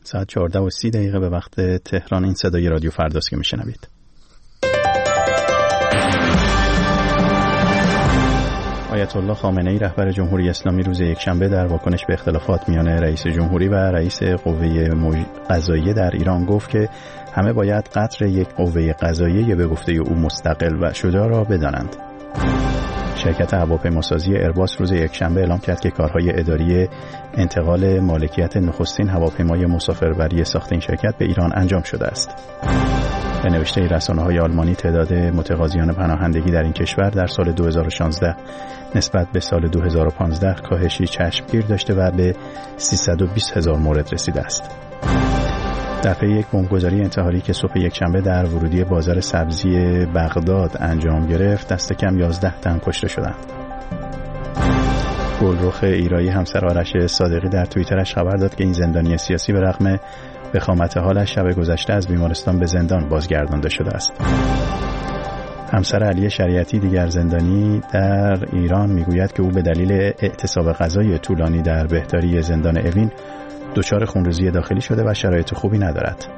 ساعت 14:30 به وقت تهران. این صدای رادیو فرداست که میشنوید. آیت الله خامنه‌ای رهبر جمهوری اسلامی روز یکشنبه در واکنش به اختلافات میان رئیس جمهوری و رئیس قوه قضاییه در ایران گفت که همه باید قدر یک قوه قضاییه به گفته او مستقل و شجاع را بدانند. شرکت هواپیماسازی ایرباس روز یکشنبه اعلام کرد که کارهای اداری انتقال مالکیت نخستین هواپیمای مسافربری ساخت این شرکت به ایران انجام شده است. به نوشته رسانه‌های آلمانی تعداد متقاضیان پناهندگی در این کشور در سال 2016 نسبت به سال 2015 کاهشی چشمگیر داشته و به 320,000 مورد رسیده است. در پی یک بمبگذاری انتحاری که صبح یکشنبه در ورودی بازار سبزی بغداد انجام گرفت، دست کم 11 تن کشته شدند. گلرخ ایرایی همسر آرش صادقی در توییترش خبر داد که این زندانی سیاسی به رغم وخامت حالش شب گذشته از بیمارستان به زندان بازگردانده شده است. همسر علی شریعتی دیگر زندانی در ایران میگوید که او به دلیل اعتصاب غذای طولانی در بهداری زندان اوین دچار خونریزی داخلی شده و شرایط خوبی ندارد.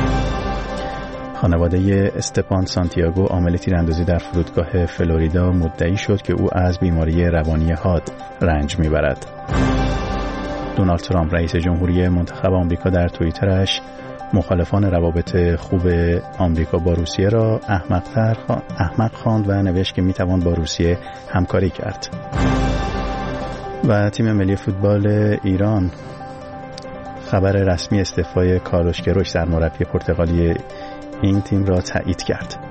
خانواده استپان سانتیاگو عامل تیراندازی در فرودگاه فلوریدا مدعی شد که او از بیماری روانی حاد رنج میبرد. دونالد ترامپ رئیس جمهوری منتخب آمریکا در توییترش مخالفان روابط خوب آمریکا با روسیه را احمق خواند و نوشت که میتوان با روسیه همکاری کرد. و تیم ملی فوتبال ایران خبر رسمی استعفای کاروش کروش سرمربی پرتغالی این تیم را تایید کرد.